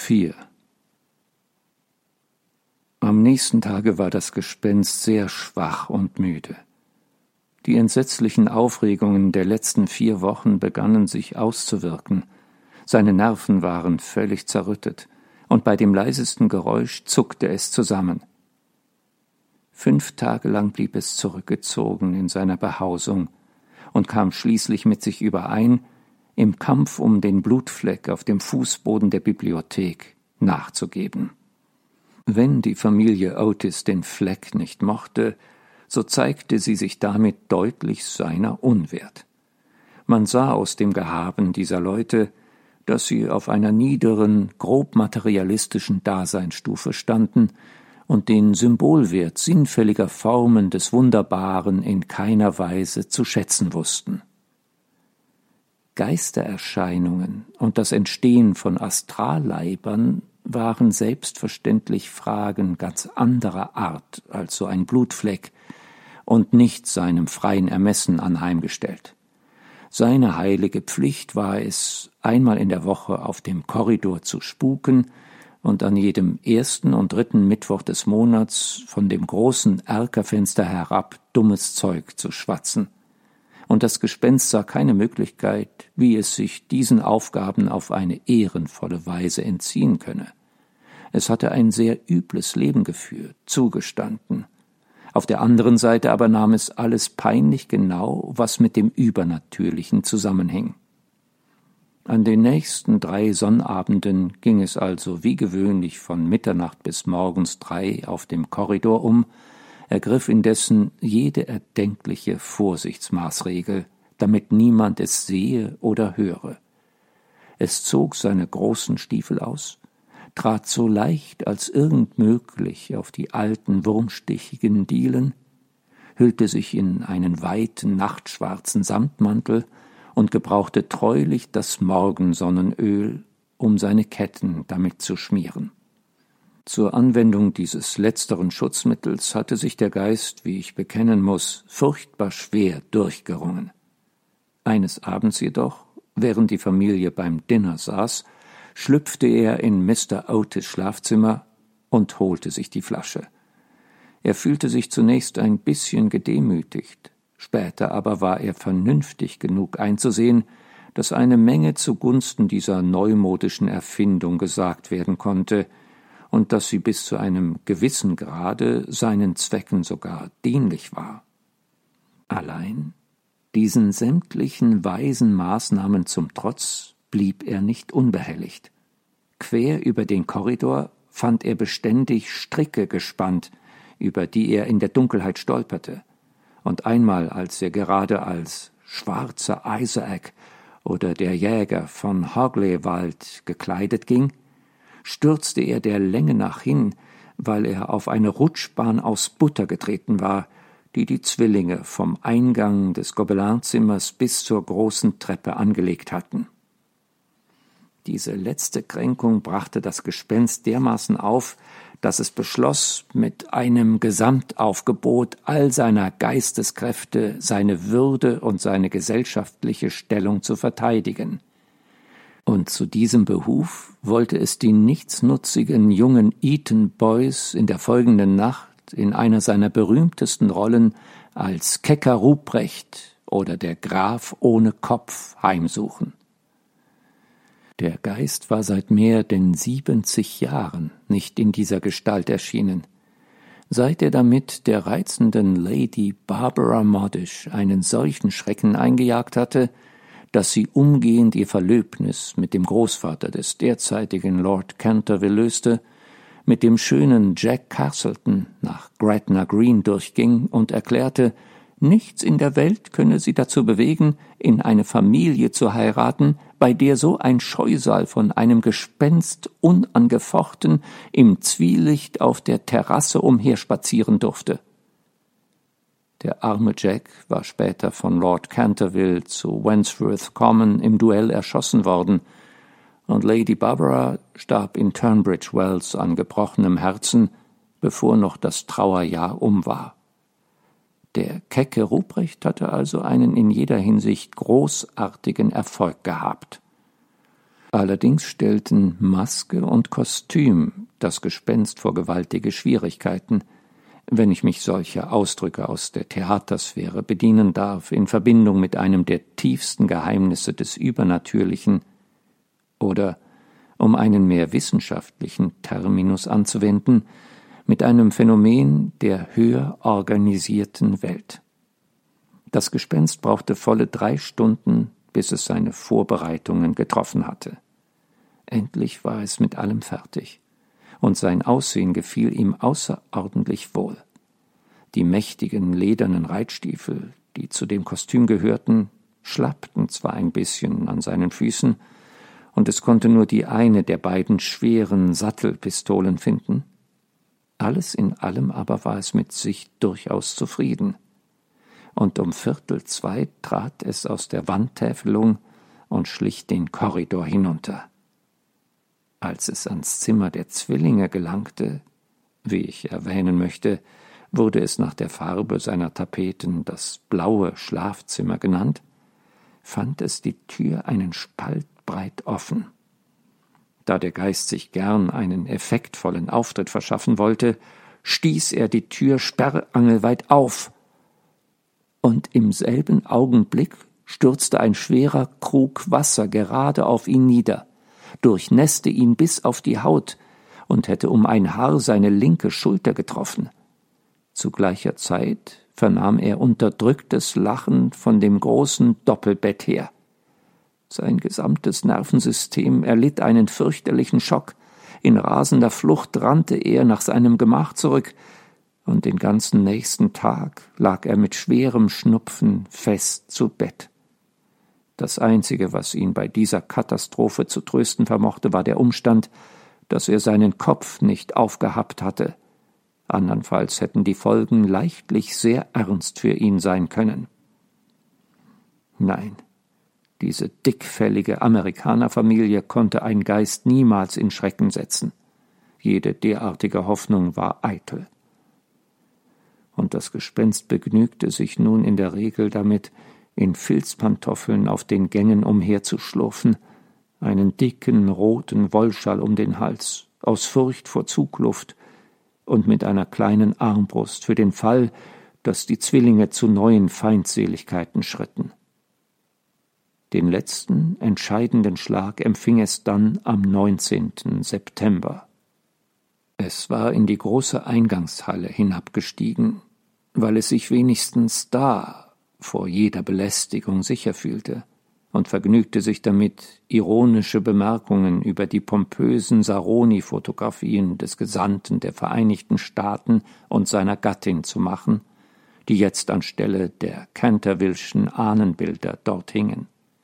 4. Am nächsten Tage war das Gespenst sehr schwach und müde. Die entsetzlichen Aufregungen der letzten 4 Wochen begannen sich auszuwirken. Seine Nerven waren völlig zerrüttet, und bei dem leisesten Geräusch zuckte es zusammen. 5 Tage lang blieb es zurückgezogen in seiner Behausung und kam schließlich mit sich überein, im Kampf um den Blutfleck auf dem Fußboden der Bibliothek nachzugeben. Wenn die Familie Otis den Fleck nicht mochte, so zeigte sie sich damit deutlich seiner unwert. Man sah aus dem Gehaben dieser Leute, dass sie auf einer niederen, grob materialistischen Daseinsstufe standen und den Symbolwert sinnfälliger Formen des Wunderbaren in keiner Weise zu schätzen wussten. Geistererscheinungen und das Entstehen von Astralleibern waren selbstverständlich Fragen ganz anderer Art als so ein Blutfleck und nicht seinem freien Ermessen anheimgestellt. Seine heilige Pflicht war es, einmal in der Woche auf dem Korridor zu spuken und an jedem 1. und 3. Mittwoch des Monats von dem großen Erkerfenster herab dummes Zeug zu schwatzen. Und das Gespenst sah keine Möglichkeit, wie es sich diesen Aufgaben auf eine ehrenvolle Weise entziehen könne. Es hatte ein sehr übles Leben geführt, zugestanden. Auf der anderen Seite aber nahm es alles peinlich genau, was mit dem Übernatürlichen zusammenhing. An den nächsten 3 Sonnabenden ging es also wie gewöhnlich von Mitternacht bis morgens 3 auf dem Korridor um, ergriff indessen jede erdenkliche Vorsichtsmaßregel, damit niemand es sehe oder höre. Es zog seine großen Stiefel aus, trat so leicht als irgend möglich auf die alten wurmstichigen Dielen, hüllte sich in einen weiten nachtschwarzen Samtmantel und gebrauchte treulich das Morgensonnenöl, um seine Ketten damit zu schmieren. Zur Anwendung dieses letzteren Schutzmittels hatte sich der Geist, wie ich bekennen muß, furchtbar schwer durchgerungen. Eines Abends jedoch, während die Familie beim Dinner saß, schlüpfte er in Mr. Otis' Schlafzimmer und holte sich die Flasche. Er fühlte sich zunächst ein bisschen gedemütigt, später aber war er vernünftig genug einzusehen, dass eine Menge zugunsten dieser neumodischen Erfindung gesagt werden konnte und dass sie bis zu einem gewissen Grade seinen Zwecken sogar dienlich war. Allein, diesen sämtlichen weisen Maßnahmen zum Trotz, blieb er nicht unbehelligt. Quer über den Korridor fand er beständig Stricke gespannt, über die er in der Dunkelheit stolperte, und einmal, als er gerade als schwarzer Isaac oder der Jäger von Hogley-Wald gekleidet ging, stürzte er der Länge nach hin, weil er auf eine Rutschbahn aus Butter getreten war, die die Zwillinge vom Eingang des Gobelinzimmers bis zur großen Treppe angelegt hatten. Diese letzte Kränkung brachte das Gespenst dermaßen auf, dass es beschloss, mit einem Gesamtaufgebot all seiner Geisteskräfte seine Würde und seine gesellschaftliche Stellung zu verteidigen. Und zu diesem Behuf wollte es die nichtsnutzigen jungen Eton Boys in der folgenden Nacht in einer seiner berühmtesten Rollen als Kecker Ruprecht oder der Graf ohne Kopf heimsuchen. Der Geist war seit mehr denn 70 Jahren nicht in dieser Gestalt erschienen, seit er damit der reizenden Lady Barbara Modish einen solchen Schrecken eingejagt hatte, dass sie umgehend ihr Verlöbnis mit dem Großvater des derzeitigen Lord Canterville löste, mit dem schönen Jack Castleton nach Gretna Green durchging und erklärte, nichts in der Welt könne sie dazu bewegen, in eine Familie zu heiraten, bei der so ein Scheusal von einem Gespenst unangefochten im Zwielicht auf der Terrasse umherspazieren durfte. Der arme Jack war später von Lord Canterville zu Wandsworth Common im Duell erschossen worden, und Lady Barbara starb in Tunbridge Wells an gebrochenem Herzen, bevor noch das Trauerjahr um war. Der kecke Ruprecht hatte also einen in jeder Hinsicht großartigen Erfolg gehabt. Allerdings stellten Maske und Kostüm das Gespenst vor gewaltige Schwierigkeiten, wenn ich mich solcher Ausdrücke aus der Theatersphäre bedienen darf, in Verbindung mit einem der tiefsten Geheimnisse des Übernatürlichen, oder, um einen mehr wissenschaftlichen Terminus anzuwenden, mit einem Phänomen der höher organisierten Welt. Das Gespenst brauchte volle 3 Stunden, bis es seine Vorbereitungen getroffen hatte. Endlich war es mit allem fertig, und sein Aussehen gefiel ihm außerordentlich wohl. Die mächtigen ledernen Reitstiefel, die zu dem Kostüm gehörten, schlappten zwar ein bisschen an seinen Füßen, und es konnte nur die eine der beiden schweren Sattelpistolen finden. Alles in allem aber war es mit sich durchaus zufrieden. Und um 1:45 trat es aus der Wandtäfelung und schlich den Korridor hinunter. Als es ans Zimmer der Zwillinge gelangte, wie ich erwähnen möchte, wurde es nach der Farbe seiner Tapeten das blaue Schlafzimmer genannt, fand es die Tür einen Spalt breit offen. Da der Geist sich gern einen effektvollen Auftritt verschaffen wollte, stieß er die Tür sperrangelweit auf, und im selben Augenblick stürzte ein schwerer Krug Wasser gerade auf ihn nieder, durchnässte ihn bis auf die Haut und hätte um ein Haar seine linke Schulter getroffen. Zu gleicher Zeit vernahm er unterdrücktes Lachen von dem großen Doppelbett her. Sein gesamtes Nervensystem erlitt einen fürchterlichen Schock. In rasender Flucht rannte er nach seinem Gemach zurück, und den ganzen nächsten Tag lag er mit schwerem Schnupfen fest zu Bett. Das Einzige, was ihn bei dieser Katastrophe zu trösten vermochte, war der Umstand, dass er seinen Kopf nicht aufgehabt hatte. Andernfalls hätten die Folgen leichtlich sehr ernst für ihn sein können. Nein, diese dickfällige Amerikanerfamilie konnte ein Geist niemals in Schrecken setzen. Jede derartige Hoffnung war eitel. Und das Gespenst begnügte sich nun in der Regel damit, in Filzpantoffeln auf den Gängen umherzuschlurfen, einen dicken, roten Wollschal um den Hals, aus Furcht vor Zugluft und mit einer kleinen Armbrust für den Fall, dass die Zwillinge zu neuen Feindseligkeiten schritten. Den letzten, entscheidenden Schlag empfing es dann am 19. September. Es war in die große Eingangshalle hinabgestiegen, weil es sich wenigstens da vor jeder Belästigung sicher fühlte, und vergnügte sich damit, ironische Bemerkungen über die pompösen Saroni-Fotografien des Gesandten der Vereinigten Staaten und seiner Gattin zu machen, die jetzt anstelle der Canterville'schen Ahnenbilder dort hingen.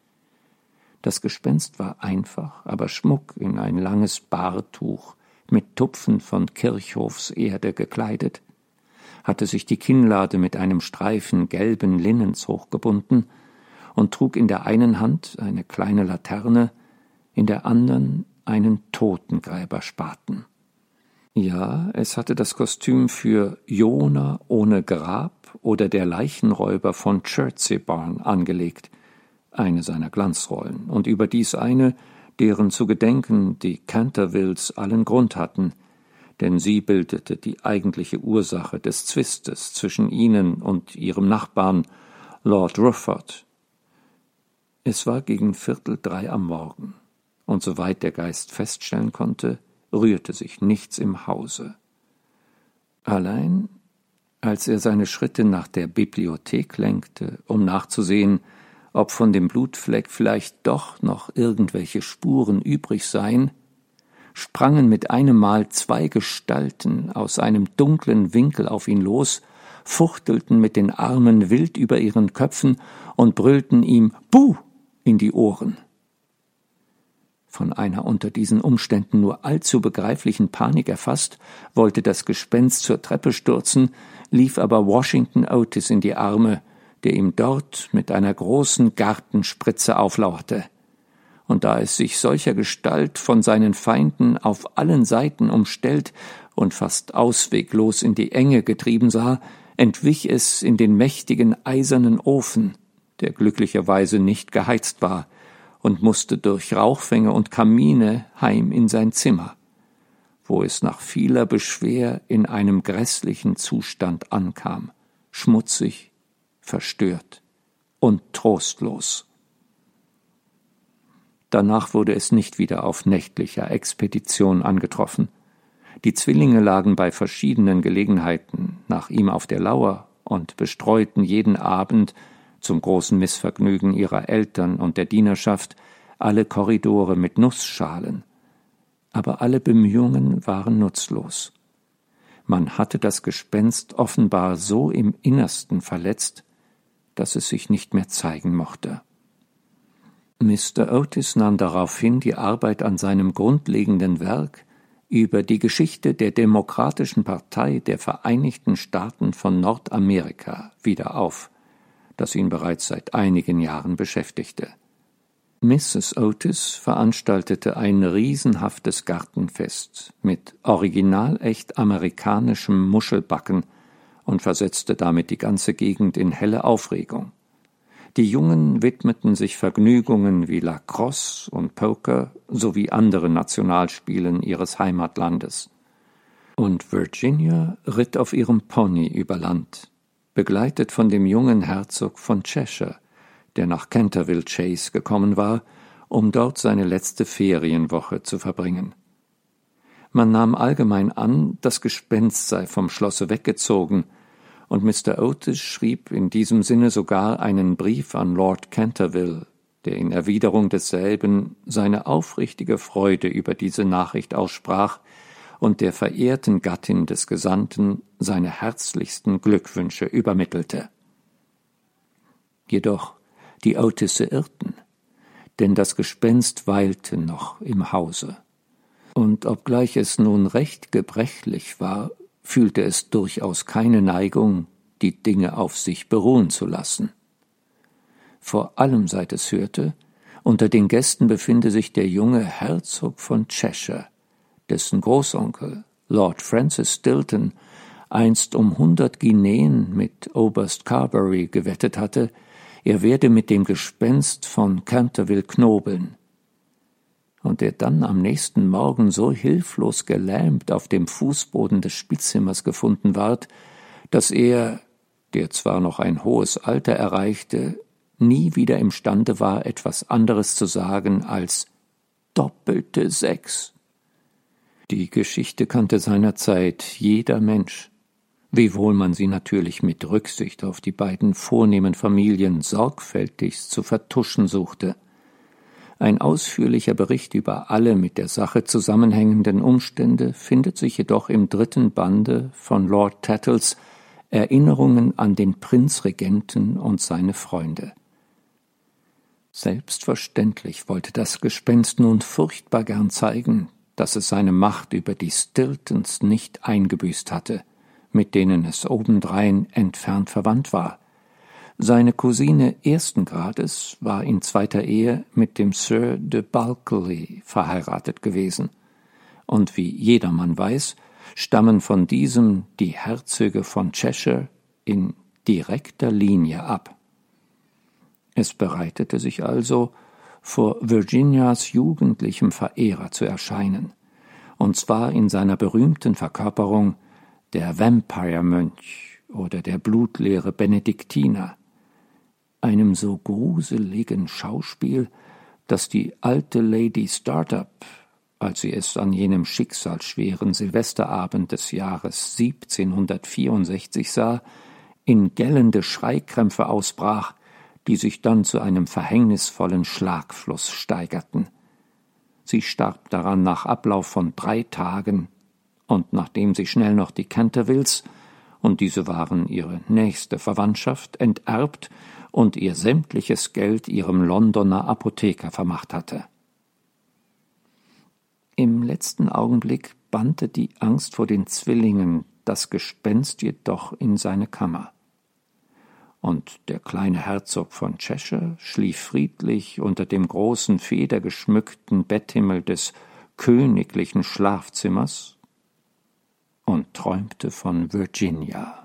Das Gespenst war einfach, aber schmuck in ein langes Bahrtuch mit Tupfen von Kirchhofserde gekleidet, hatte sich die Kinnlade mit einem Streifen gelben Linnens hochgebunden und trug in der einen Hand eine kleine Laterne, in der anderen einen Totengräberspaten. Ja, es hatte das Kostüm für Jona ohne Grab oder der Leichenräuber von Chertsey Barn angelegt, eine seiner Glanzrollen, und überdies eine, deren zu gedenken die Cantervilles allen Grund hatten, denn sie bildete die eigentliche Ursache des Zwistes zwischen ihnen und ihrem Nachbarn, Lord Rufford. Es war gegen 2:45 am Morgen, und soweit der Geist feststellen konnte, rührte sich nichts im Hause. Allein, als er seine Schritte nach der Bibliothek lenkte, um nachzusehen, ob von dem Blutfleck vielleicht doch noch irgendwelche Spuren übrig seien, sprangen mit einem Mal 2 Gestalten aus einem dunklen Winkel auf ihn los, fuchtelten mit den Armen wild über ihren Köpfen und brüllten ihm »Buh!« in die Ohren. Von einer unter diesen Umständen nur allzu begreiflichen Panik erfasst, wollte das Gespenst zur Treppe stürzen, lief aber Washington Otis in die Arme, der ihm dort mit einer großen Gartenspritze auflauerte. Und da es sich solcher Gestalt von seinen Feinden auf allen Seiten umstellt und fast ausweglos in die Enge getrieben sah, entwich es in den mächtigen eisernen Ofen, der glücklicherweise nicht geheizt war, und musste durch Rauchfänge und Kamine heim in sein Zimmer, wo es nach vieler Beschwer in einem grässlichen Zustand ankam, schmutzig, verstört und trostlos. Danach wurde es nicht wieder auf nächtlicher Expedition angetroffen. Die Zwillinge lagen bei verschiedenen Gelegenheiten nach ihm auf der Lauer und bestreuten jeden Abend, zum großen Missvergnügen ihrer Eltern und der Dienerschaft, alle Korridore mit Nussschalen. Aber alle Bemühungen waren nutzlos. Man hatte das Gespenst offenbar so im Innersten verletzt, dass es sich nicht mehr zeigen mochte. Mr. Otis nahm daraufhin die Arbeit an seinem grundlegenden Werk über die Geschichte der Demokratischen Partei der Vereinigten Staaten von Nordamerika wieder auf, das ihn bereits seit einigen Jahren beschäftigte. Mrs. Otis veranstaltete ein riesenhaftes Gartenfest mit original echt amerikanischem Muschelbacken und versetzte damit die ganze Gegend in helle Aufregung. Die Jungen widmeten sich Vergnügungen wie Lacrosse und Poker sowie anderen Nationalspielen ihres Heimatlandes. Und Virginia ritt auf ihrem Pony über Land, begleitet von dem jungen Herzog von Cheshire, der nach Canterville Chase gekommen war, um dort seine letzte Ferienwoche zu verbringen. Man nahm allgemein an, das Gespenst sei vom Schlosse weggezogen, und Mr. Otis schrieb in diesem Sinne sogar einen Brief an Lord Canterville, der in Erwiderung desselben seine aufrichtige Freude über diese Nachricht aussprach und der verehrten Gattin des Gesandten seine herzlichsten Glückwünsche übermittelte. Jedoch die Otisse irrten, denn das Gespenst weilte noch im Hause. Und obgleich es nun recht gebrechlich war, fühlte es durchaus keine Neigung, die Dinge auf sich beruhen zu lassen. Vor allem seit es hörte, unter den Gästen befinde sich der junge Herzog von Cheshire, dessen Großonkel, Lord Francis Stilton, einst um 100 Guineen mit Oberst Carberry gewettet hatte, er werde mit dem Gespenst von Canterville knobeln. Und der dann am nächsten Morgen so hilflos gelähmt auf dem Fußboden des Spielzimmers gefunden ward, dass er, der zwar noch ein hohes Alter erreichte, nie wieder imstande war, etwas anderes zu sagen als doppelte 6. Die Geschichte kannte seinerzeit jeder Mensch, wiewohl man sie natürlich mit Rücksicht auf die beiden vornehmen Familien sorgfältigst zu vertuschen suchte. Ein ausführlicher Bericht über alle mit der Sache zusammenhängenden Umstände findet sich jedoch im 3. Bande von Lord Tattles Erinnerungen an den Prinzregenten und seine Freunde. Selbstverständlich wollte das Gespenst nun furchtbar gern zeigen, dass es seine Macht über die Stiltons nicht eingebüßt hatte, mit denen es obendrein entfernt verwandt war. Seine Cousine 1. Grades war in 2. Ehe mit dem Sir de Bulkeley verheiratet gewesen, und wie jedermann weiß, stammen von diesem die Herzöge von Cheshire in direkter Linie ab. Es bereitete sich also, vor Virginias jugendlichem Verehrer zu erscheinen, und zwar in seiner berühmten Verkörperung der Vampire-Mönch oder der blutleere Benediktiner, einem so gruseligen Schauspiel, dass die alte Lady Startup, als sie es an jenem schicksalsschweren Silvesterabend des Jahres 1764 sah, in gellende Schreikrämpfe ausbrach, die sich dann zu einem verhängnisvollen Schlagfluss steigerten. Sie starb daran nach Ablauf von 3 Tagen, und nachdem sie schnell noch die Cantervilles, und diese waren ihre nächste Verwandtschaft, enterbt und ihr sämtliches Geld ihrem Londoner Apotheker vermacht hatte. Im letzten Augenblick bannte die Angst vor den Zwillingen das Gespenst jedoch in seine Kammer. Und der kleine Herzog von Cheshire schlief friedlich unter dem großen federgeschmückten Betthimmel des königlichen Schlafzimmers und träumte von Virginia.